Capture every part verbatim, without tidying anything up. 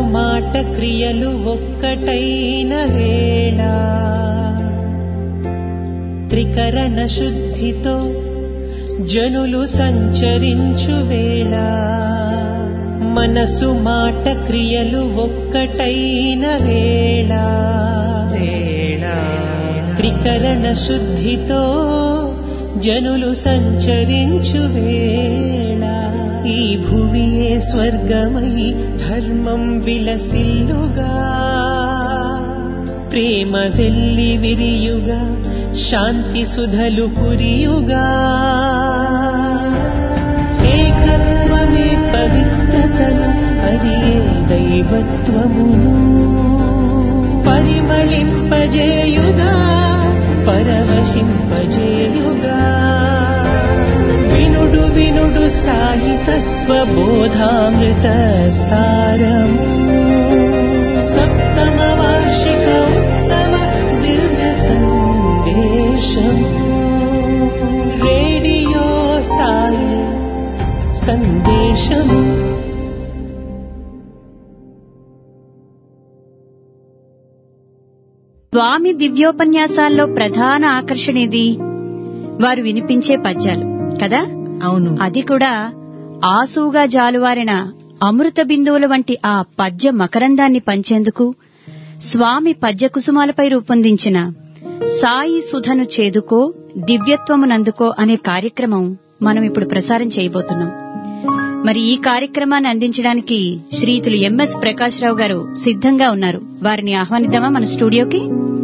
మాట క్రియలు ఒక్కటైన వేళ త్రికరణ శుద్ధితో జనులు సంచరించు వేళ మనసు మాట క్రియలు ఒక్కటైన వేళ త్రికరణ శుద్ధితో జనులు సంచరించు వేళ ఈ భువియే స్వర్గమై ధర్మం విలసిల్లుగా ప్రేమ వెల్లి విరియుగా శాంతి సుధలు కురియుగా ఏకత్వమే పవిత్రతను అది దైవత్వమును పరిమళింపజేయుగా పరవశింపజేయుగా వినుడు వినుడు సాయి తత్వ బోధామృత సారము సప్తమ వార్షిక ఉత్సవ దివ్య సందేశం రేడియో సాయి సందేశం. స్వామి దివ్యోపన్యాసాల్లో ప్రధాన ఆకర్షణ ఇది వారు వినిపించే పద్యాలు కదా. అవును, అది కూడా ఆసువుగా జాలువారిన అమృత బిందువుల వంటి ఆ పద్య మకరందాన్ని పంచేందుకు స్వామి పద్య కుసుమాలపై రూపొందించిన సాయి సుధను చేదుకో దివ్యత్వమునందుకో అనే కార్యక్రమం మనం ఇప్పుడు ప్రసారం చేయబోతున్నాం. మరి ఈ కార్యక్రమాన్ని అందించడానికి శ్రీయుతులు ఎంఎస్ ప్రకాష్ రావు గారు సిద్ధంగా ఉన్నారు. వారిని ఆహ్వానిద్దామా మన స్టూడియోకి?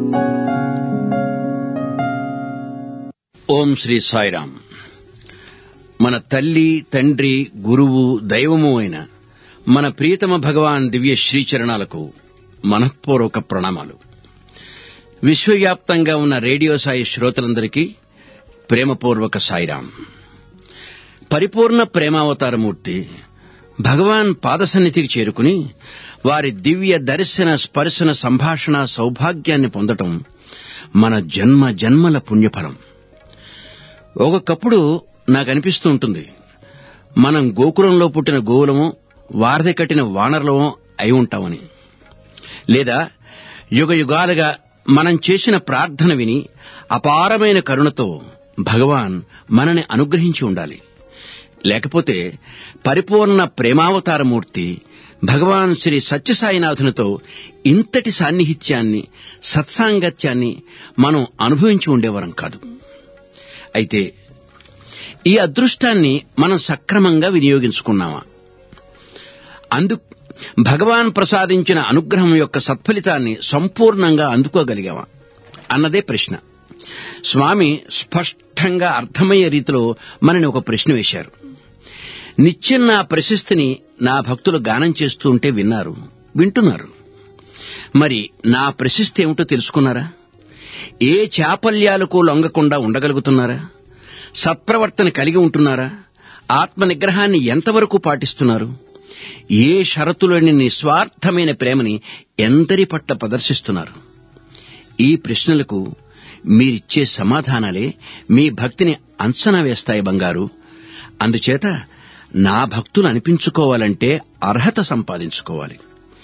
ఓం శ్రీ సాయిరాం. మన తల్లి, తండ్రి, గురువు, దైవము అయిన మన ప్రియతమ భగవాన్ దివ్య శ్రీచరణాలకు మనఃపూర్వక ప్రణామాలు. విశ్వవ్యాప్తంగా ఉన్న రేడియో సాయి శ్రోతలందరికీ ప్రేమపూర్వక సాయిరాం. పరిపూర్ణ ప్రేమావతారమూర్తి భగవాన్ పాదసన్నిధికి చేరుకుని వారి దివ్య దర్శన స్పర్శన సంభాషణ సౌభాగ్యాన్ని పొందటం మన జన్మ జన్మల పుణ్యఫలం. ఒకప్పుడు నాకనిపిస్తూ ఉంటుంది, మనం గోకులంలో పుట్టిన గోవులమో వారధి కట్టిన వానరులమో అయి ఉంటామని. లేదా యుగ యుగాలుగా మనం చేసిన ప్రార్థన విని అపారమైన కరుణతో భగవాన్ మనని అనుగ్రహించి ఉండాలి. లేకపోతే పరిపూర్ణ ప్రేమావతారమూర్తి భగవాన్ శ్రీ సత్యసాయినాథునితో ఇంతటి సాన్నిహిత్యాన్ని, సత్సాంగత్యాన్ని మనం అనుభవించి ఉండేవారం కాదు. అయితే ఈ అదృష్టాన్ని మనం సక్రమంగా వినియోగించుకున్నామా? అందు భగవాన్ ప్రసాదించిన అనుగ్రహం యొక్క సత్ఫలితాన్ని సంపూర్ణంగా అందుకోగలిగామా అన్నదే ప్రశ్న. స్వామి స్పష్టంగా అర్థమయ్యే రీతిలో మనని ఒక ప్రశ్న వేశారు. నిత్యం నా ప్రశస్తిని నా భక్తులు గానం చేస్తూ ఉంటే విన్నారు, వింటున్నారు. మరి నా ప్రశస్తి ఏమిటో తెలుసుకున్నారా? ఏ చాపల్యాలకు లొంగకుండా ఉండగలుగుతున్నారా? సత్ప్రవర్తన కలిగి ఉంటున్నారా? ఆత్మ నిగ్రహాన్ని ఎంతవరకు పాటిస్తున్నారు? ఏ షరతులోని నిస్వార్థమైన ప్రేమని ఎందరి పట్ల ప్రదర్శిస్తున్నారు? ఈ ప్రశ్నలకు మీరిచ్చే సమాధానాలే మీ భక్తిని అంచనా వేస్తాయి బంగారు. అందుచేత నా భక్తులు అనిపించుకోవాలంటే అర్హత సంపాదించుకోవాలి.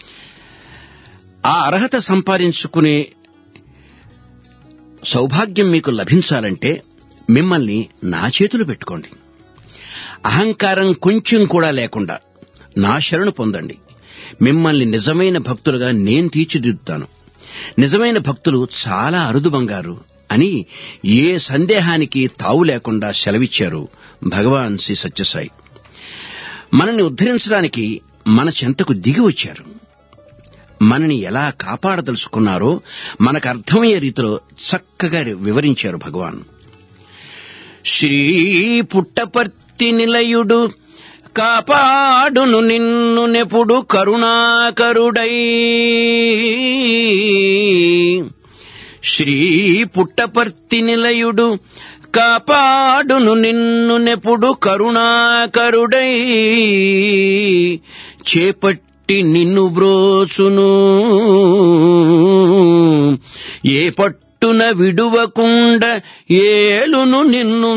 ఆ అర్హత సంపాదించుకునే సౌభాగ్యం మీకు లభించాలంటే మిమ్మల్ని నా చేతులు పెట్టుకోండి. అహంకారం కొంచెం కూడా లేకుండా నా శరణు పొందండి. మిమ్మల్ని నిజమైన భక్తులుగా నేను తీర్చిదిద్దుతాను. నిజమైన భక్తులు చాలా అరుదు బంగారు అని ఏ సందేహానికి తావు లేకుండా సెలవిచ్చారు భగవాన్ శ్రీ సత్యసాయి. మనల్ని ఉద్ధరించడానికి మన చెంతకు దిగి వచ్చారు. మనని ఎలా కాపాడదలుచుకున్నారో మనకు అర్థమయ్యే రీతిలో చక్కగా వివరించారు భగవాన్. శ్రీ పుట్టపర్తి నిలయుడు కాపాడును నిన్ను నెప్పుడు కరుణాకరుడై. శ్రీ పుట్టపర్తి నిలయుడు కాపాడును నిన్ను నెప్పుడు కరుణాకరుడై. చేపట్టి నిన్ను బ్రోచును ఏ పట్టున విడువకుండ ఏలును నిన్ను.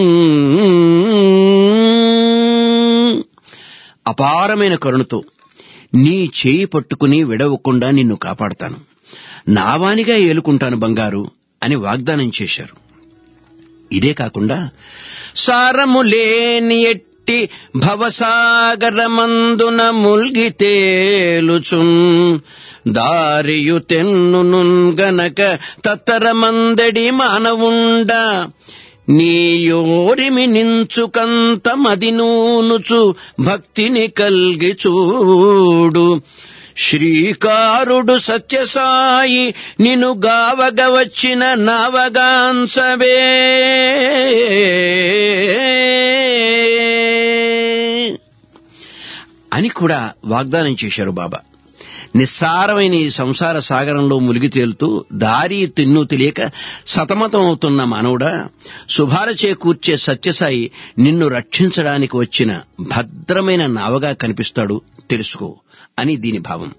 అపారమైన కరుణతో నీ చేయి పట్టుకుని విడవకుండా నిన్ను కాపాడతాను, నావానిగా ఏలుకుంటాను బంగారు అని వాగ్దానం చేశారు. ఇదే కాకుండా సారము లేని ఎట్టి భవసాగరమందున ముల్గి తేలుచున్ దారియు తెన్నునున్ గనక తత్తరమందడి మానవుండ నీయోరిమి నించుకంత మదినూనుచు భక్తిని కల్గి చూడు. శ్రీకారుడు సత్యసాయి నిను గావగ వచ్చిన నవగాంసవే. అని కూడా వాగ్దానం చేశారు బాబా. నిస్సారమైన ఈ సంసార సాగరంలో మునిగి తేలుతూ దారి తిన్ను తెలియక సతమతం అవుతున్న మానవుడా, శుభాల చేకూర్చే సత్యసాయి నిన్ను రక్షించడానికి వచ్చిన భద్రమైన నావగా కనిపిస్తాడు, తెలుసుకో అని దీని భావం.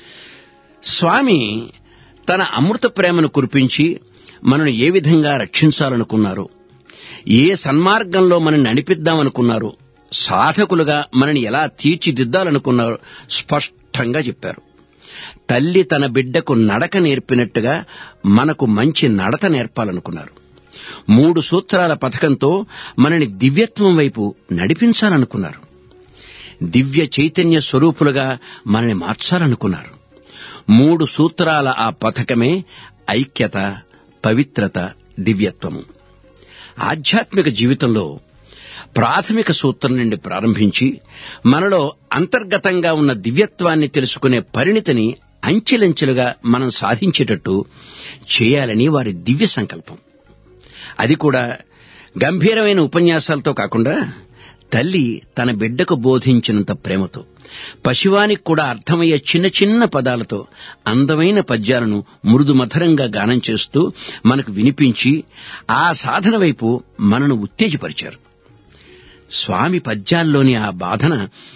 స్వామి తన అమృత ప్రేమను కురిపించి మనను ఏ విధంగా రక్షించాలనుకున్నారో, ఏ సన్మార్గంలో మనని నడిపిద్దామనుకున్నారో, సాధకులుగా మనని ఎలా తీర్చిదిద్దాలనుకున్నారో స్పష్టంగా చెప్పారు. తల్లి తన బిడ్డకు నడక నేర్పినట్టుగా మనకు మంచి నడత నేర్పాలనుకున్నారు. మూడు సూత్రాల పథకంతో మనని దివ్యత్వం వైపు నడిపించాలనుకున్నారు. దివ్య చైతన్య స్వరూపులుగా మనని మార్చాలనుకున్నారు. మూడు సూత్రాల ఆ పథకమే ఐక్యత, పవిత్రత, దివ్యత్వము. ఆధ్యాత్మిక జీవితంలో ప్రాథమిక సూత్రం నుండి ప్రారంభించి మనలో అంతర్గతంగా ఉన్న దివ్యత్వాన్ని తెలుసుకునే పరిణితిని అంచెలంచెలుగా మనం సాధించేటట్టు చేయాలని వారి దివ్య సంకల్పం. అది కూడా గంభీరమైన ఉపన్యాసాలతో కాకుండా తల్లి తన బిడ్డకు బోధించినంత ప్రేమతో, పశువానికి కూడా అర్థమయ్యే చిన్న చిన్న పదాలతో అందమైన పద్యాలను మృదుమధురంగా గానం చేస్తూ మనకు వినిపించి ఆ సాధన వైపు మనను ఉత్తేజపరిచారు. స్వామి పద్యాల్లోని ఆ బాధన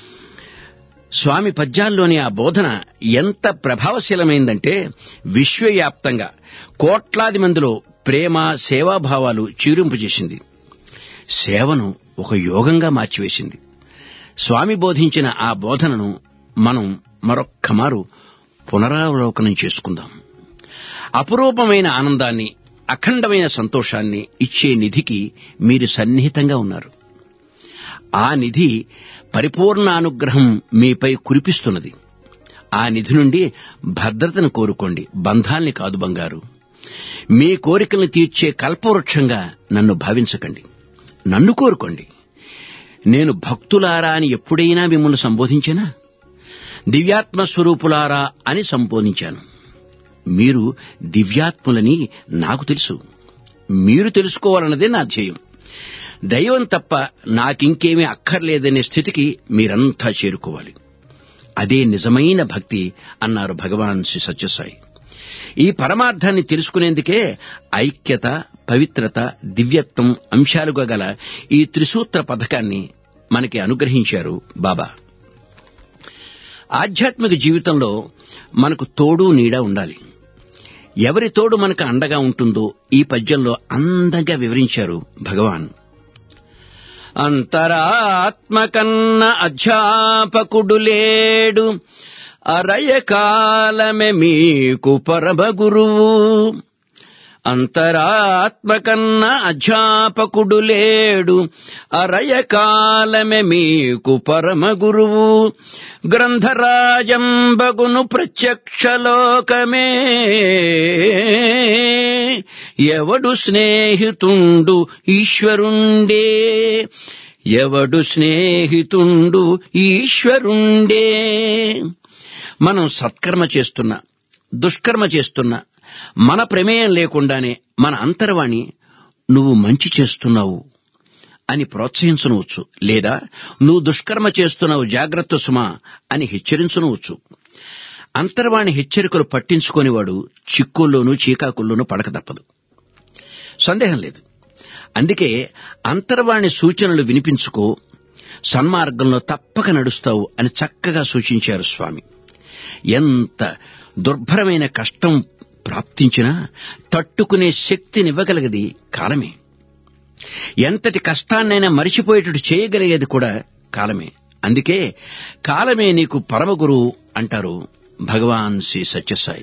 స్వామి పద్యాల్లోని ఆ బోధన ఎంత ప్రభావశీలమైందంటే విశ్వవ్యాప్తంగా కోట్లాది మందిలో ప్రేమ, సేవాభావాలు చీరింపజేసింది. సేవను ఒక యోగంగా మార్చివేసింది. స్వామి బోధించిన ఆ బోధనను మనం మరొక్కమారు పునరావలోకనం చేసుకుందాం. అపురూపమైన ఆనందాన్ని, అఖండమైన సంతోషాన్ని ఇచ్చే నిధికి మీరు సన్నిహితంగా ఉన్నారు. ఆ నిధి పరిపూర్ణ అనుగ్రహం మీపై కురిపిస్తున్నది. ఆ నిధి నుండి భద్రతను కోరుకోండి, బంధాల్ని కాదు బంగారు. మీ కోరికలను తీర్చే కల్పవృక్షంగా నన్ను భావించకండి, నన్ను కోరుకోండి. నేను భక్తులారా అని ఎప్పుడైనా మిమ్మల్ని సంబోధించానా? దివ్యాత్మ స్వరూపులారా అని సంబోధించాను. మీరు దివ్యాత్ములని నాకు తెలుసు. మీరు తెలుసుకోవాలన్నదే నా ధ్యేయం. దైవం తప్ప నాకింకేమీ అక్కర్లేదనే స్థితికి మీరంతా చేరుకోవాలి. అదే నిజమైన భక్తి అన్నారు భగవాన్ శ్రీ సత్యసాయి. ఈ పరమార్థాన్ని తెలుసుకునేందుకే ఐక్యత, పవిత్రత, దివ్యత్వం అంశాలుగా గల ఈ త్రిసూత్ర పథకాన్ని మనకి అనుగ్రహించారు బాబా. ఆధ్యాత్మిక జీవితంలో మనకు తోడు నీడ ఉండాలి. ఎవరి తోడు మనకు అండగా ఉంటుందో ఈ పద్యంలో అందంగా వివరించారు భగవాన్. అంతరాత్మకన్న అధ్యాపకుడు లేడు, అరయకాలమే మీకు పరమ గురువు. అంతరాత్మకన్న అధ్యాపకుడు లేడు, అరయకాలమే మీకు పరమ గురువు. గ్రంథరాజంబగును ప్రత్యక్షలోకమే, ఎవడు స్నేహితుండు ఈశ్వరుండే. ఎవడు స్నేహితుండు ఈశ్వరుండే. మనం సత్కర్మ చేస్తున్నా, దుష్కర్మ చేస్తున్నా మన ప్రమేయం లేకుండానే మన అంతర్వాణి నువ్వు మంచి చేస్తున్నావు అని ప్రోత్సహించనవచ్చు, లేదా నువ్వు దుష్కర్మ చేస్తున్నావు జాగ్రత్త సుమా అని హెచ్చరించనవచ్చు. అంతర్వాణి హెచ్చరికలు పట్టించుకోనివాడు చిక్కుల్లోనూ చీకాకుల్లోనూ పడక తప్పదు, సందేహం లేదు. అందుకే అంతర్వాణి సూచనలు వినిపించుకో, సన్మార్గంలో తప్పక నడుస్తావు అని చక్కగా సూచించారు స్వామి. ఎంత దుర్భరమైన కష్టం ప్రాప్తించినా తట్టుకునే శక్తినివ్వగలిగేది కాలమే. ఎంతటి కష్టాన్నైనా మరిచిపోయేటట్టు చేయగలిగేది కూడా కాలమే. అందుకే కాలమే నీకు పరమగురువు అంటారు భగవాన్ శ్రీ సత్యసాయి.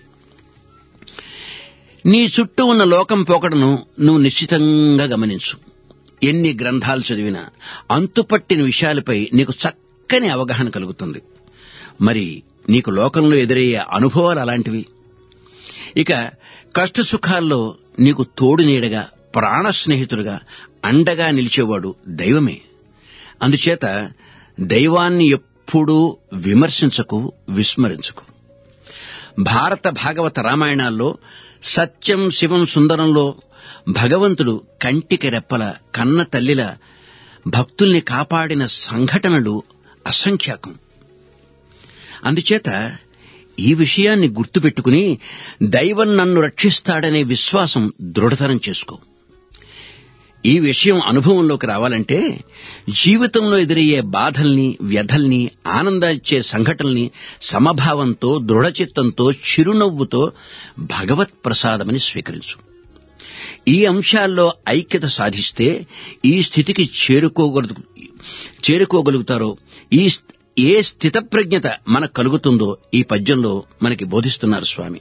నీ చుట్టూ ఉన్న లోకం పోకడను నువ్వు నిశ్చితంగా గమనించు. ఎన్ని గ్రంథాలు చదివినా అంతుపట్టిన విషయాలపై నీకు చక్కని అవగాహన కలుగుతుంది. మరి నీకు లోకంలో ఎదురయ్యే అనుభవాలు అలాంటివి. ఇక కష్టసుఖాల్లో నీకు తోడు నీడగా, ప్రాణ స్నేహితుడుగా, అండగా నిలిచేవాడు దైవమే. అందుచేత దైవాన్ని ఎప్పుడూ విమర్శించకు, విస్మరించకు. భారత భాగవత రామాయణాల్లో సత్యం శివం సుందరంలో భగవంతుడు కంటికి రెప్పల కన్న తల్లిల భక్తుల్ని కాపాడిన సంఘటనలు అసంఖ్యాకం. అందుచేత ఈ విషయాన్ని గుర్తుపెట్టుకుని దైవం నన్ను రక్షిస్తాడనే విశ్వాసం దృఢతరం చేసుకో. ఈ విషయం అనుభవంలోకి రావాలంటే జీవితంలో ఎదురయ్యే బాధల్ని, వ్యధల్ని, ఆనందాన్నిచ్చే సంఘటనల్ని సమభావంతో, దృఢచిత్తంతో, చిరునవ్వుతో భగవత్ ప్రసాదమని స్వీకరించు. ఈ అంశాల్లో ఐక్యత సాధిస్తే ఈ స్థితికి చేరుకోగలుగు చేరుకోగలుగుతారో ఈ ఏ స్థితప్రజ్ఞత మనకు కలుగుతుందో ఈ పద్యంలో మనకి బోధిస్తున్నారు స్వామి.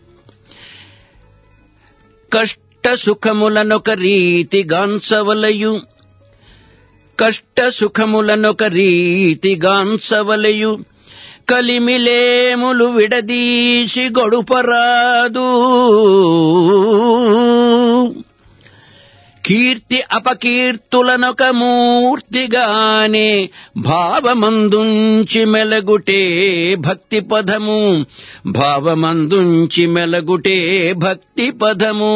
కష్ట సుఖములనొక రీతి గాంచవలయు, కష్ట సుఖములనొక రీతి గాంచవలయు, కలిమిలేములు విడదీసి గొడుపరాదు. కీర్తి అపకీర్తులనొక మూర్తిగానే భావమందుంచి మెలగుటే భక్తి పదము, భావమందుంచి మెలగుటే భక్తి పదము.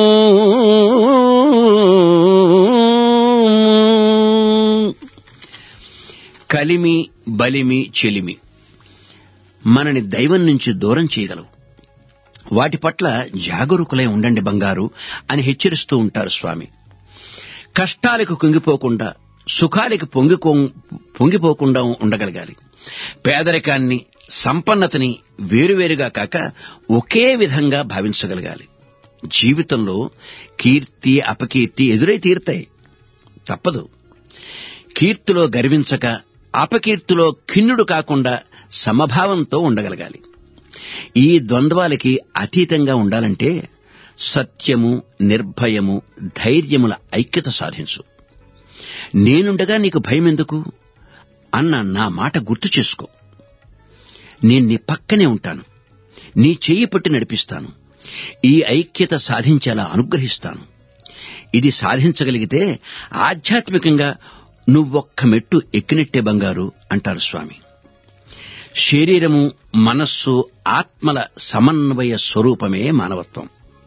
కలిమి, బలిమి, చెలిమి మనని దైవం నుంచి దూరం చేయగలవు. వాటి పట్ల జాగరూకులై ఉండండి బంగారు అని హెచ్చరిస్తూ ఉంటారు స్వామి. కష్టాలకు కుంగిపోకుండా, సుఖాలకు పొంగిపో పొంగిపోకుండా ఉండగలగాలి. పేదరికాన్ని, సంపన్నతని వేరువేరుగా కాక ఒకే విధంగా భావించగలగాలి. జీవితంలో కీర్తి అపకీర్తి ఎదురై తీరుతాయి, తప్పదు. కీర్తిలో గర్వించక, అపకీర్తిలో ఖిన్నుడు కాకుండా సమభావంతో ఉండగలగాలి. ఈ ద్వంద్వాలకి అతీతంగా ఉండాలంటే సత్యము, నిర్భయము, ధైర్యముల ఐక్యత సాధించు. నేనుండగా నీకు భయమెందుకు అన్న నా మాట గుర్తు చేసుకో. నేను నీ పక్కనే ఉంటాను, నీ చెయ్యి పట్టి నడిపిస్తాను, ఈ ఐక్యత సాధించేలా అనుగ్రహిస్తాను. ఇది సాధించగలిగితే ఆధ్యాత్మికంగా నువ్వొక్క మెట్టు ఎక్కినట్టే బంగారు అంటారు స్వామి. శరీరము, మనస్సు, ఆత్మల సమన్వయ స్వరూపమే మానవత్వం.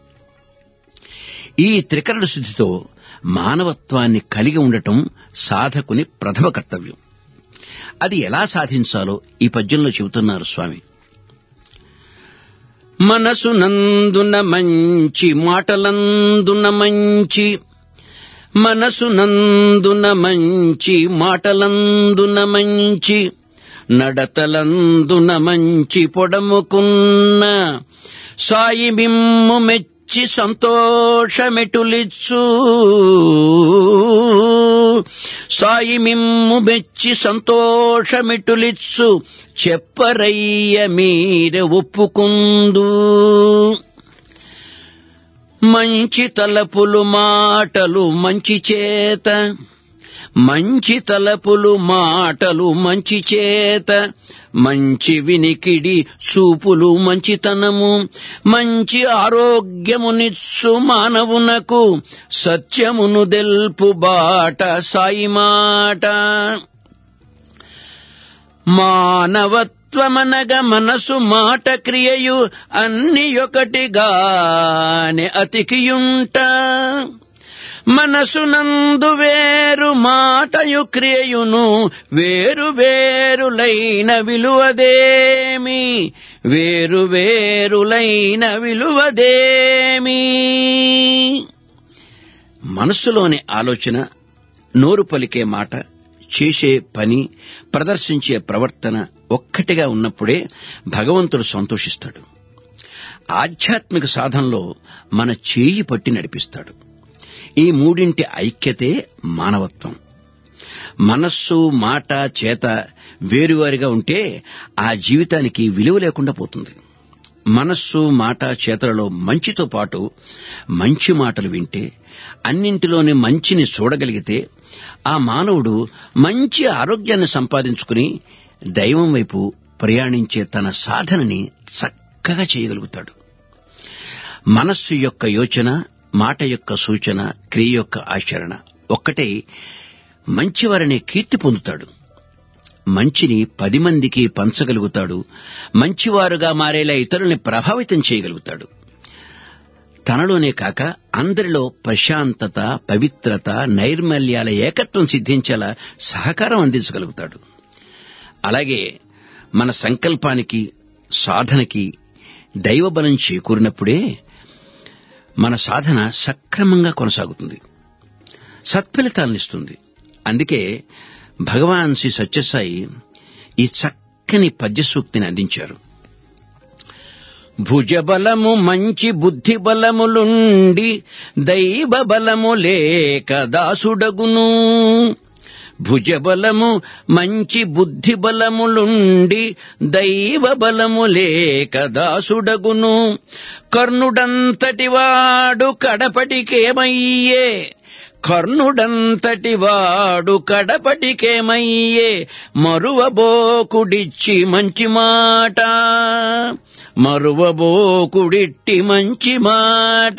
ఈ త్రికరణ శుద్ధితో మానవత్వాన్ని కలిగి ఉండటం సాధకుని ప్రథమ కర్తవ్యం. అది ఎలా సాధించాలో ఈ పద్యంలో చెబుతున్నారు స్వామి. మనసు నందున మంచి మాటలందున మంచి, మనసు నందున మంచి మాటలందున మంచి, నడతలందున మంచి పొడముకున్న సాయి మిమ్ము మెచ్చి సంతోషమెటులిచ్చు, సాయి మిమ్ము మెచ్చి సంతోషమెటులిచ్చు, చెప్పరయ్య మీరే ఒప్పుకుందు. మంచి తలపులు మాటలు మంచి చేత, మంచి తలపులు మాటలు మంచి చేత, మంచి వినికిడి చూపులు మంచితనము, మంచి ఆరోగ్యమునిచ్చు మానవునకు, సత్యమును దెల్పు బాట సాయి మాట. మానవత్వమనగ మనసు మాట క్రియయు అన్ని ఒకటిగానే అతికియుంట, మనసునందు వేరు మాటయు క్రియయును వేరు వేరులైన విలువదేమి, వేరు వేరులైన విలువదేమి. మనస్సులోని ఆలోచన, నోరు పలికే మాట, చేసే పని, ప్రదర్శించే ప్రవర్తన ఒక్కటిగా ఉన్నప్పుడే భగవంతుడు సంతోషిస్తాడు. ఆధ్యాత్మిక సాధనలో మన చేయి పట్టి నడిపిస్తాడు. ఈ మూడింటి ఐక్యతే మానవత్వం. మనస్సు, మాట, చేత వేరువేరుగా ఉంటే ఆ జీవితానికి విలువ లేకుండా పోతుంది. మనస్సు, మాట, చేతలలో మంచితో పాటు మంచి మాటలు వింటే, అన్నింటిలోని మంచిని చూడగలిగితే ఆ మానవుడు మంచి ఆరోగ్యాన్ని సంపాదించుకుని దైవం వైపు ప్రయాణించే తన సాధనని చక్కగా చేయగలుగుతాడు. మనస్సు యొక్క యోచన, మాట యొక్క సూచన, క్రియ యొక్క ఆచరణ ఒక్కటే మంచివారనే కీర్తి పొందుతాడు. మంచిని పది మందికి పంచగలుగుతాడు. మంచివారుగా మారేలా ఇతరుల్ని ప్రభావితం చేయగలుగుతాడు. తనలోనే కాక అందరిలో ప్రశాంతత, పవిత్రత, నైర్మల్యాల ఏకత్వం సిద్ధించేలా సహకారం అందించగలుగుతాడు. అలాగే మన సంకల్పానికి, సాధనకి దైవబలం చేకూరినప్పుడే మన సాధన సక్రమంగా కొనసాగుతుంది, సత్ఫలితాలనిస్తుంది. అందుకే భగవాన్ శ్రీ సత్యసాయి ఈ చక్కని పద్యసూక్తిని అందించారు. భుజబలము మంచి బుద్ధి బలములుండి దైవ బలము లేక దాసుడగును. భుజబలము మంచి బుద్ధి బలములుండి దైవ బలము లేక దాసుడగును. కర్ణుడంతటివాడు కడపటికేమయ్యే, కర్ణుడంతటివాడు కడపటికేమయ్యే, మరువబోకుడిచ్చి మంచి మాట, మరువబోకుడిట్టి మంచి మాట.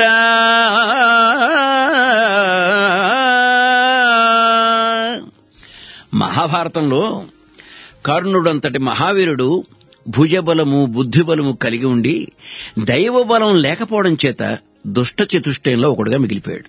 మహాభారతంలో కర్ణుడంతటి మహావీరుడు భుజబలము, బుద్ధిబలము కలిగి ఉండి దైవబలం లేకపోవడం చేత దుష్ట చతుష్టయంలో ఒకడుగా మిగిలిపోయాడు.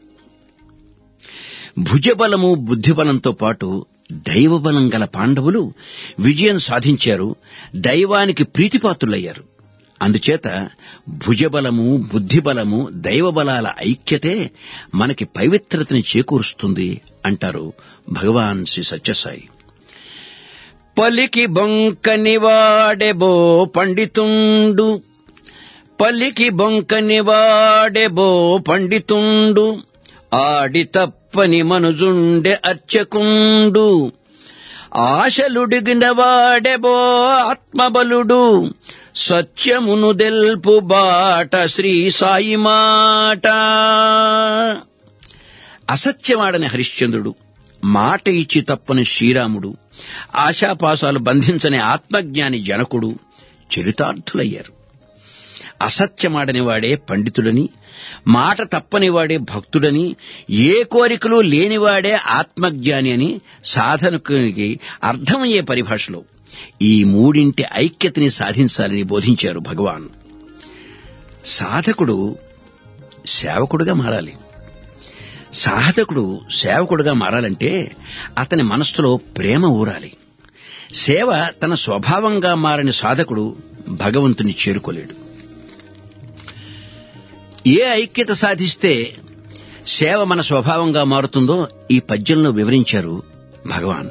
భుజబలము, బుద్ధిబలంతో పాటు దైవబలం గల పాండవులు విజయం సాధించారు, దైవానికి ప్రీతిపాత్రులయ్యారు. అందుచేత భుజబలము, బుద్ధిబలము, దైవబలాల ఐక్యతే మనకి పవిత్రతని చేకూరుస్తుంది అంటారు భగవాన్ శ్రీ సత్యసాయి. పలికి బొంకని వాడెబో పండితుండు, పలికి బొంకని వాడెబో పండితుండు, ఆడి తప్పని మనుజుండె అర్చకుండు, ఆశలుడిగిన వాడెబో ఆత్మబలుడు, సత్యమును దెల్పు బాట శ్రీ సాయి మాట. అసత్యమాడని హరిశ్చంద్రుడు, మాట ఇచ్చి తప్పని శ్రీరాముడు, ఆశాపాసాలు బంధించని ఆత్మజ్ఞాని జనకుడు చరితార్థులయ్యారు. అసత్యమాడని వాడే పండితుడని, మాట తప్పని వాడే భక్తుడని, ఏ కోరికలు లేనివాడే ఆత్మజ్ఞాని అని సాధకునికి అర్థమయ్యే పరిభాషలో ఈ మూడింటి ఐక్యతని సాధించాలని బోధించారు భగవాన్. సాధకుడు సేవకుడుగా మారాలి. సాధకుడు సేవకుడుగా మారాలంటే అతని మనస్సులో ప్రేమ ఊరాలి. సేవ తన స్వభావంగా మారని సాధకుడు భగవంతుని చేరుకోలేడు. ఏ ఐక్యత సాధిస్తే సేవ మన స్వభావంగా మారుతుందో ఈ పద్యంలో వివరించారు భగవాన్.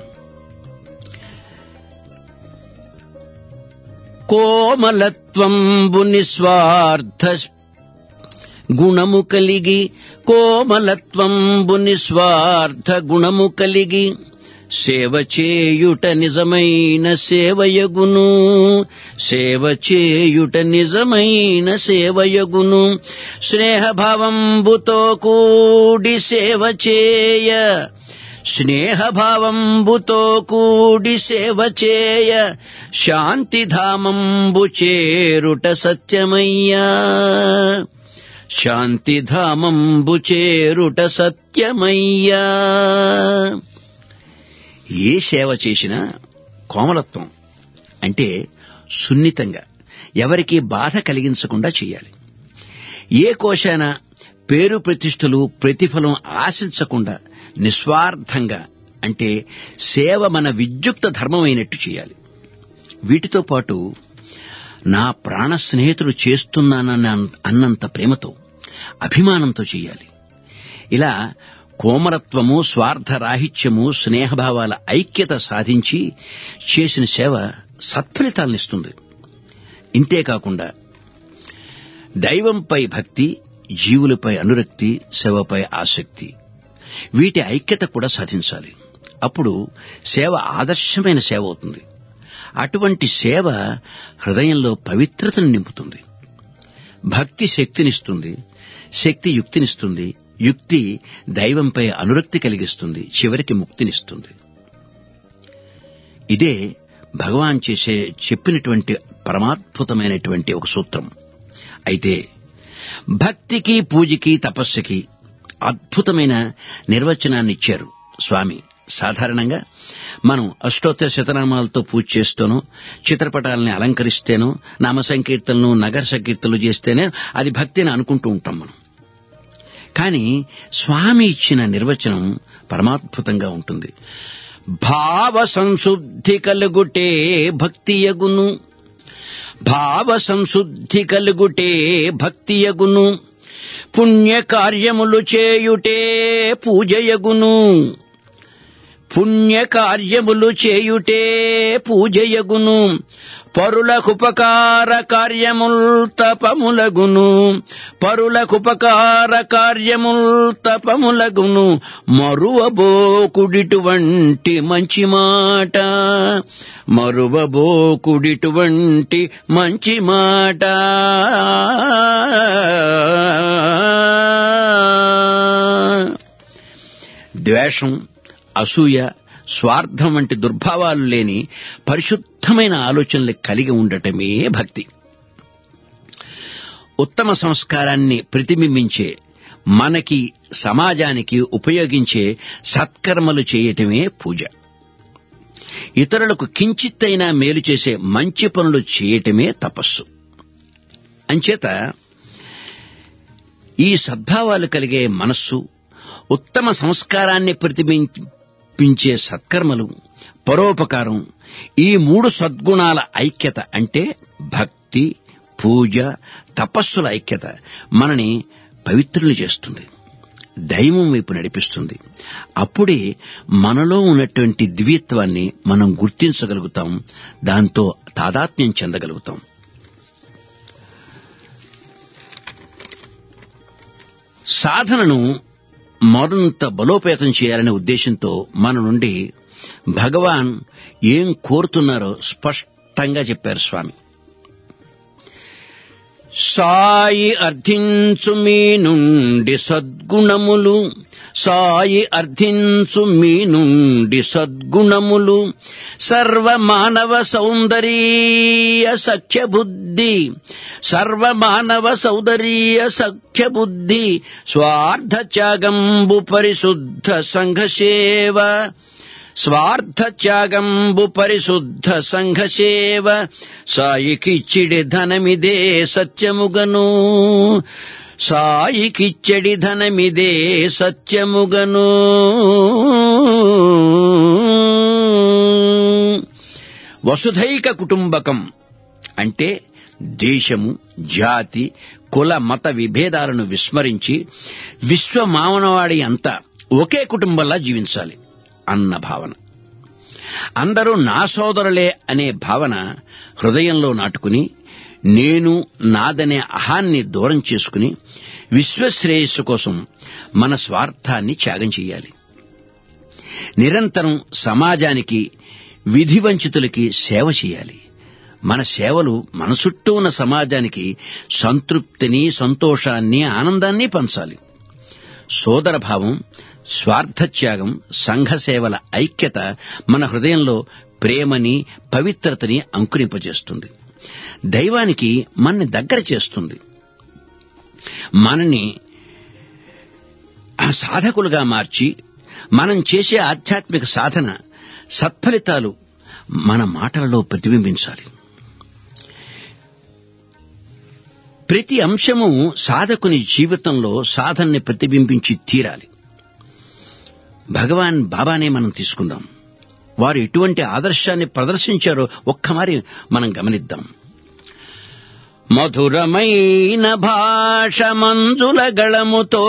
కోమలత్వంబు నిస్వార్థ గుణము కలిగి, కోమలత్వంబు నిస్వార్థ గుణము కలిగి, సేవ చేయుట నిజమైన సేవయగును, సేవ చేయుట నిజమైన సేవయగును. స్నేహభావంబుతో కూడి సేవ చేయ, స్నేహభావంబుతో కూడి సేవ చేయ, శాంతిధామంబు చేరుట సత్యమయ్యా, శాంతిధామంబు చేరుట సత్యమయ్యా. ఏ సేవ చేసినా కోమలత్వం అంటే సున్నితంగా, ఎవరికీ బాధ కలిగించకుండా చేయాలి. ఏ కోశాన పేరు ప్రతిష్టలు ప్రతిఫలం ఆశించకుండా నిస్వార్థంగా, అంటే సేవ మన విద్యుక్త ధర్మమైనట్టు చేయాలి. వీటితో పాటు నా ప్రాణ స్నేహితుడు చేస్తున్నానన్న అన్నంత ప్రేమతో, అభిమానంతో చేయాలి. ఇలా కోమరత్వము, స్వార్థరాహిత్యము, స్నేహభావాల ఐక్యత సాధించి చేసిన సేవ సత్ఫలితాలనిస్తుంది. ఇంతేకాకుండా దైవంపై భక్తి, జీవులపై అనురక్తి, సేవపై ఆసక్తి, వీటి ఐక్యత కూడా సాధించాలి. అప్పుడు సేవ ఆదర్శమైన సేవ అవుతుంది. అటువంటి సేవ హృదయంలో పవిత్రతను నింపుతుంది. భక్తి శక్తినిస్తుంది, శక్తి యుక్తినిస్తుంది, యుక్తి దైవంపై అనురక్తి కలిగిస్తుంది, చివరికి ముక్తినిస్తుంది. ఇదే భగవాన్ చేసే చెప్పినటువంటి పరమాద్భుతమైనటువంటి ఒక సూత్రం. అయితే భక్తికి, పూజకి, తపస్సుకి అద్భుతమైన నిర్వచనాన్ని ఇచ్చారు స్వామి. సాధారణంగా మనం అష్టోత్తర శతనామాలతో పూజ చేస్తూనో, చిత్రపటాలని అలంకరిస్తేనో, నామ సంకీర్తనలు, నగర సంకీర్తనలు చేస్తేనే అది భక్తిని అనుకుంటూ ఉంటాం మనం. కానీ స్వామి ఇచ్చిన నిర్వచనం పరమాద్భుతంగా ఉంటుంది. భావ సంశుద్ధి కలుగుటే భక్తియగును, భావ సంశుద్ధి కలుగుటే భక్తియగును, పుణ్యకార్యములు చేయుటే పూజయగును, పుణ్యకార్యములు చేయుటే పూజయగును, పరులకుపకార కార్యముల్ తపములగును, పరులకుపకార కార్యముల్ తపములగును, మరువబోకుడిటువంటి మంచి మాట, మరువబోకుడిటువంటి మంచి మాట. ద్వేషం, అసూయ, స్వార్థం వంటి దుర్భావాలు లేని పరిశుద్ధమైన ఆలోచనలు కలిగి ఉండటమే భక్తి. ఉత్తమ సంస్కారాన్ని ప్రతిబింబించే, మనకి సమాజానికి ఉపయోగించే సత్కర్మలు చేయటమే పూజ. ఇతరులకు కించిత్తైనా మేలు చేసే మంచి పనులు చేయటమే తపస్సు. అంచేత ఈ సద్భావాలు కలిగే మనస్సు, ఉత్తమ సంస్కారాన్ని ప్రతిబింబించే సత్కర్మలు, పరోపకారం, ఈ మూడు సద్గుణాల ఐక్యత అంటే భక్తి, పూజ, తపస్సుల ఐక్యత మనని పవిత్రులు చేస్తుంది, దైవం వైపు నడిపిస్తుంది. అప్పుడే మనలో ఉన్నటువంటి దివ్యత్వాన్ని మనం గుర్తించగలుగుతాం, దాంతో తాదాత్మ్యం చెందగలుగుతాం. సాధనను మరింత బలోపేతం చేయాలనే ఉద్దేశంతో మన నుండి భగవాన్ ఏం కోరుతున్నారో స్పష్టంగా చెప్పారు స్వామి. సాయి అర్థించు మీ నుండి సద్గుణములు, సాయి అర్థించు మీ నుండి సద్గుణములు, సర్వమానవ సౌందర్య సఖ్యబుద్ధి, సర్వమానవ సౌందర్య సఖ్యబుద్ధి, స్వార్థ త్యాగంబు పరిశుద్ధ సంఘసేవ, స్వార్థ త్యాగంబు పరిశుద్ధ సంఘసేవ, సాయికిచ్చిడి ధనమిదే సత్యముగను, సాయికిచ్చడి ధనమిదే సత్యముగను. వసుధైక కుటుంబకం అంటే దేశము, జాతి, కుల, మత విభేదాలను విస్మరించి విశ్వమానవాడి అంతా ఒకే కుటుంబంలా జీవించాలి అన్న భావన. అందరూ నా సోదరులే అనే భావన హృదయంలో నాటుకుని, నేను నాదనే అహాన్ని దూరం చేసుకుని విశ్వశ్రేయస్సు కోసం మన స్వార్థాన్ని త్యాగం చేయాలి. నిరంతరం సమాజానికి, విధివంచితులకి సేవ చేయాలి. మన సేవలు మన చుట్టూ ఉన్న సమాజానికి సంతృప్తిని, సంతోషాన్ని, ఆనందాన్ని పంచాలి. సోదరభావం, స్వార్థత్యాగం, సంఘసేవల ఐక్యత మన హృదయంలో ప్రేమని, పవిత్రతని అంకురింపజేస్తుంది. దైవానికి మనని దగ్గర చేస్తుంది. మనని సాధకులుగా మార్చి మనం చేసే ఆధ్యాత్మిక సాధన సత్ఫలితాలు మన మాటలలో ప్రతిబింబించాలి. ప్రతి అంశము సాధకుని జీవితంలో సాధనని ప్రతిబింబించి తీరాలి. భగవాన్ బాబానే మనం తీసుకుందాం. వారు ఎటువంటి ఆదర్శాన్ని ప్రదర్శించారో ఒక్కమారి మనం గమనిద్దాం. మధురమైన భాష మంజుల గళముతో,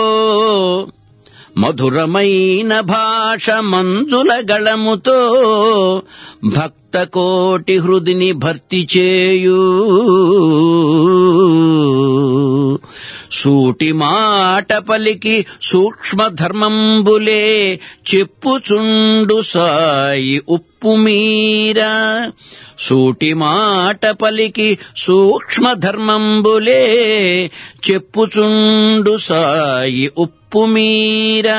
మధురమైన భాష మంజుల గళముతో, భక్త కోటి హృదిని భర్తి చేయు, సూటి మాట పలికి సూక్ష్మ ధర్మంబులే చెప్పుచుండు సాయి ఉప్పు మీరా. సూటి మాట పలికి సూక్ష్మ ధర్మంబులే చెప్పుచుండు సాయి ఉప్పు మీరా.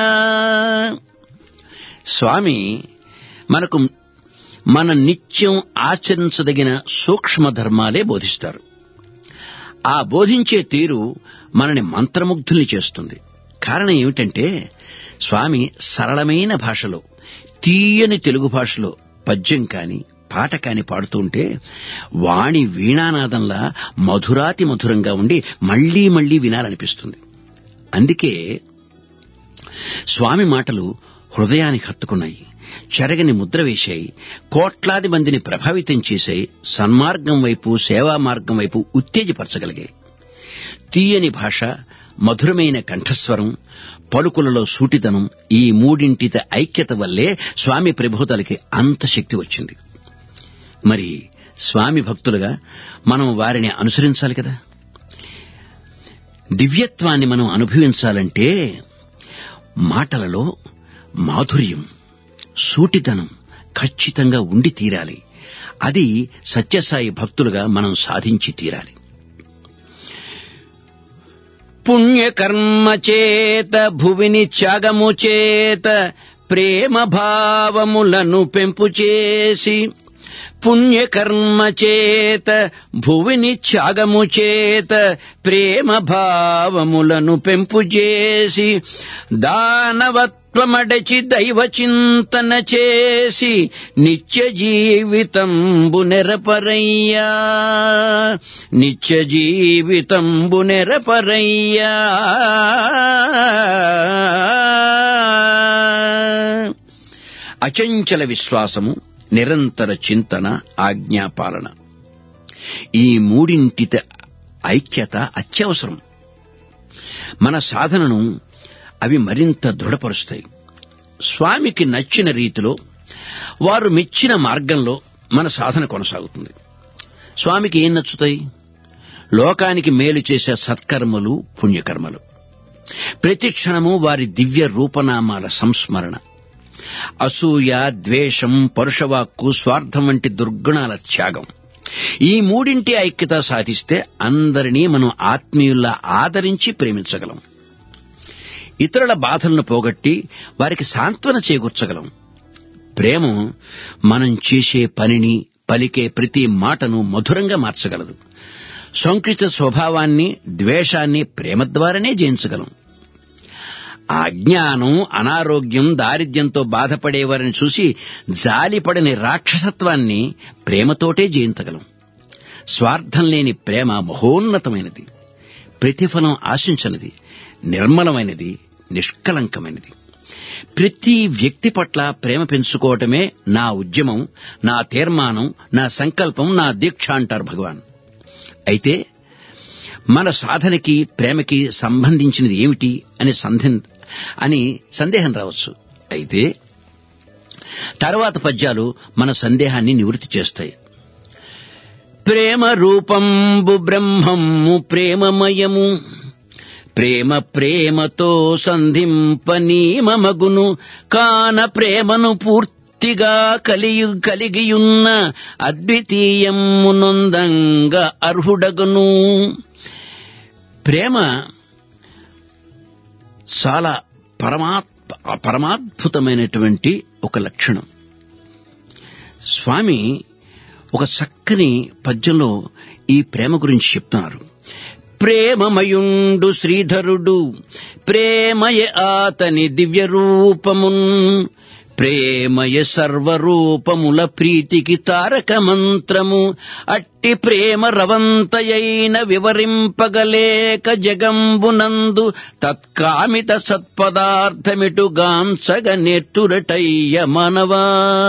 స్వామి మనకు మన నిత్యం ఆచరించదగిన సూక్ష్మ ధర్మాలే బోధిస్తారు. ఆ బోధించే తీరు మనని మంత్రముగ్ధుల్ని చేస్తుంది. కారణం ఏమిటంటే స్వామి సరళమైన భాషలో, తీయని తెలుగు భాషలో పద్యం కాని పాట కాని పాడుతుంటే వాణి వీణానాదంలా మధురాతి మధురంగా ఉండి మళ్లీ మళ్లీ వినాలనిపిస్తుంది. అందుకే స్వామి మాటలు హృదయానికి హత్తుకున్నాయి, చెరగని ముద్ర వేశాయి, కోట్లాది మందిని ప్రభావితం చేశాయి, సన్మార్గం వైపు, సేవా మార్గం వైపు ఉత్తేజపరచగలిగాయి. తీయని భాష, మధురమైన కంఠస్వరం, పలుకులలో సూటిదనం, ఈ మూడింటిత ఐక్యత వల్లే స్వామి ప్రబోధాలకి అంత శక్తి వచ్చింది. మరి స్వామి భక్తులుగా మనం వారిని అనుసరించాలి కదా. దివ్యత్వాన్ని మనం అనుభవించాలంటే మాటలలో మాధుర్యం, సూటిదనం ఖచ్చితంగా ఉండి తీరాలి. అది సత్యసాయి భక్తులుగా మనం సాధించి తీరాలి. పుణ్యకర్మ చేత భువిని త్యాగము చేత ప్రేమ భావములను పెంపు చేసి, పుణ్యకర్మ చేత భువిని త్యాగము చేత ప్రేమ భావములను పెంపు చేసి, దానవత్వమడచి దైవ చింతన చేసి నిత్య జీవితంబు నెరపరయ్యా, నిత్య జీవితంబు నెరపరయ్యా. అచంచల విశ్వాసము, నిరంతర చింతన, ఆజ్ఞాపాలన, ఈ మూడింటిత ఐక్యత అత్యవసరం. మన సాధనను అవి మరింత దృఢపరుస్తాయి. స్వామికి నచ్చిన రీతిలో, వారు మెచ్చిన మార్గంలో మన సాధన కొనసాగుతుంది. స్వామికి ఏం నచ్చుతాయి? లోకానికి మేలు చేసే సత్కర్మలు, పుణ్యకర్మలు. ప్రతి క్షణము వారి దివ్య రూపనామాల సంస్మరణ. అసూయ, ద్వేషం, పరుషవాక్కు, స్వార్థం వంటి దుర్గుణాల త్యాగం. ఈ మూడింటి ఐక్యత సాధిస్తే అందరినీ మనం ఆత్మీయుల్లా ఆదరించి ప్రేమించగలం. ఇతరుల బాధలను పోగొట్టి వారికి సాంత్వన చేకూర్చగలం. ప్రేమ మనం చేసే పనిని, పలికే ప్రతి మాటను మధురంగా మార్చగలదు. సంకుచిత స్వభావాన్ని, ద్వేషాన్ని ప్రేమ ద్వారానే జయించగలం. ఆ అజ్ఞానం, అనారోగ్యం, దారిద్ర్యంతో బాధపడేవారిని చూసి జాలిపడని రాక్షసత్వాన్ని ప్రేమతోటే జయించగలం. స్వార్థం లేని ప్రేమ మహోన్నతమైనది, ప్రతిఫలం ఆశించనిది, నిర్మలమైనది, నిష్కలంకమైనది. ప్రతి వ్యక్తి పట్ల ప్రేమ పెంచుకోవటమే నా ఉద్యమం, నా తీర్మానం, నా సంకల్పం, నా దీక్ష అంటారు భగవాన్. అయితే మన సాధనకి, ప్రేమకి సంబంధించినది ఏమిటి అని సంధి అని సందేహం రావచ్చు. అయితే తర్వాత పద్యాలు మన సందేహాన్ని నివృత్తి చేస్తాయి. ప్రేమ రూపంబు బ్రహ్మము ప్రేమమయము, ప్రేమ ప్రేమతో సంధింపనీమమగును, కాన ప్రేమను పూర్తిగా కలిగి కలిగియున్న అద్వితీయము నొందంగా అర్హుడగును. ప్రేమ చాలా పరమాత్ పరమాద్భుతమైనటువంటి ఒక లక్షణం. స్వామి ఒక చక్కని పద్యంలో ఈ ప్రేమ గురించి చెప్తున్నారు. ప్రేమమయుండు శ్రీధరుడు, ప్రేమయ ఆతని దివ్య రూపమున్, ప్రేమయ సర్వరూపముల ప్రీతికి తారక మంత్రము, అట్టి ప్రేమ రవంతయైన వివరింపగలేక జగంబునందు తత్కామిత సత్పదార్థమిటు గాంచగ నెట్టురటయ్య మనవా.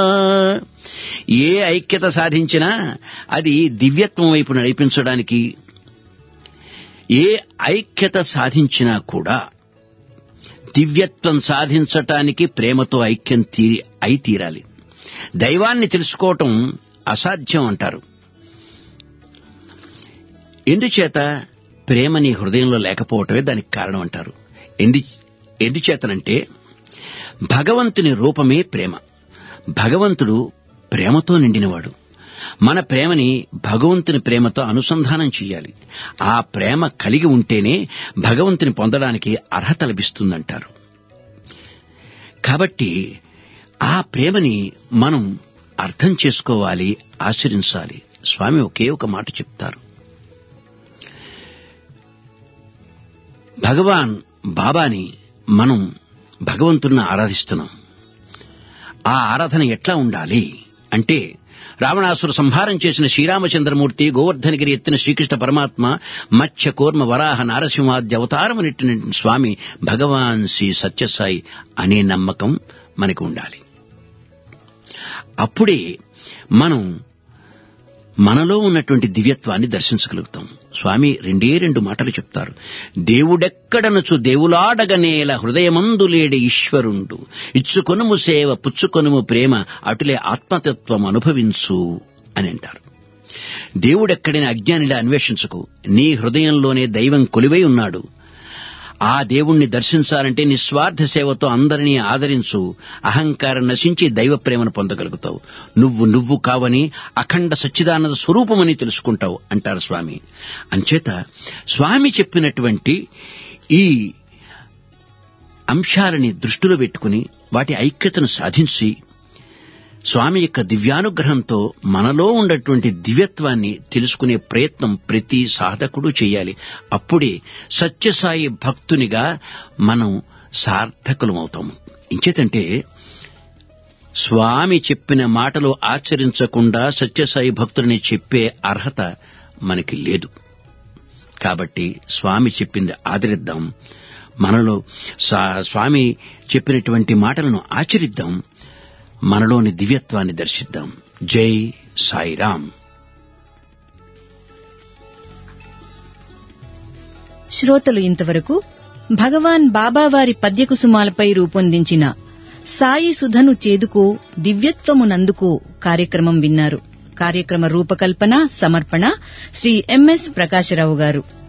ఏ ఐక్యత సాధించినా అది దివ్యత్వం వైపు నడిపించడానికి, ఏ ఐక్యత సాధించినా కూడా దివ్యత్వం సాధించటానికి ప్రేమతో ఐక్యం తీరి అయి తీరాలి. దైవాన్ని తెలుసుకోవటం అసాధ్యం అంటారు. ఎందుచేత ప్రేమ నీ హృదయంలో లేకపోవటమే దానికి కారణం అంటారు. ఎందు ఎందుచేతనంటే భగవంతుని రూపమే ప్రేమ. భగవంతుడు ప్రేమతో నిండినవాడు. మన ప్రేమని భగవంతుని ప్రేమతో అనుసంధానం చెయ్యాలి. ఆ ప్రేమ కలిగి ఉంటేనే భగవంతుని పొందడానికి అర్హత లభిస్తుందంటారు. కాబట్టి ఆ ప్రేమని మనం అర్థం చేసుకోవాలి, ఆచరించాలి. స్వామి ఒకే ఒక మాట చెప్తారు. భగవాన్ బాబాని మనం భగవంతుణ్ణి ఆరాధిస్తున్నాం. ఆ ఆరాధన ఎట్లా ఉండాలి అంటే, రావణాసుర సంహారం చేసిన శ్రీరామచంద్రమూర్తి, గోవర్ధనగిరి ఎత్తిన శ్రీకృష్ణ పరమాత్మ, మత్స్య కూర్మ వరాహ నారసింహాద్య అవతారమునెట్టిన స్వామి భగవాన్ శ్రీ సత్యసాయి అనే నమ్మకం మనకు ఉండాలి. అప్పుడే మనం మనలో ఉన్నటువంటి దివ్యత్వాన్ని దర్శించగలుగుతాం. స్వామి రెండే రెండు మాటలు చెప్తారు. దేవుడెక్కడనుచు దేవులాడగనేల హృదయమందులేడి ఈశ్వరుండు, ఇచ్చుకొనుము సేవ పుచ్చుకొనుము ప్రేమ, అటులే ఆత్మతత్వం అనుభవించు అని అంటారు. దేవుడెక్కడైనా అజ్ఞానిలా అన్వేషించకు. నీ హృదయంలోనే దైవం కొలివై ఉన్నాడు. ఆ దేవుణ్ణి దర్శించాలంటే నిస్వార్థ సేవతో అందరినీ ఆదరించు. అహంకారం నశించి దైవ ప్రేమను పొందగలుగుతావు. నువ్వు నువ్వు కావని, అఖండ సచ్చిదానంద స్వరూపమని తెలుసుకుంటావు అంటారు స్వామి. అంచేత స్వామి చెప్పినటువంటి ఈ అంశాలని దృష్టిలో పెట్టుకుని వాటి ఐక్యతను సాధించి స్వామి యొక్క దివ్యానుగ్రహంతో మనలో ఉన్నటువంటి దివ్యత్వాన్ని తెలుసుకునే ప్రయత్నం ప్రతి సాధకుడు చేయాలి. అప్పుడే సత్యసాయి భక్తునిగా మనం సార్థకులమవుతాము. ఇంచేతంటే స్వామి చెప్పిన మాటలు ఆచరించకుండా సత్యసాయి భక్తులని చెప్పే అర్హత మనకి లేదు. కాబట్టి స్వామి చెప్పింది ఆదరిద్దాం. మనలో స్వామి చెప్పినటువంటి మాటలను ఆచరిద్దాం. మనలోని దివ్యత్వాన్ని దర్శిద్దాం. జై సాయిరాం. శ్రోతలు ఇంతవరకు భగవాన్ బాబావారి పద్యకుసుమాలపై రూపొందించిన సాయి సుధను చేదుకో దివ్యత్వమునందుకో కార్యక్రమం విన్నారు. కార్యక్రమ రూపకల్పన సమర్పణ శ్రీ ఎంఎస్ ప్రకాశరావు గారు.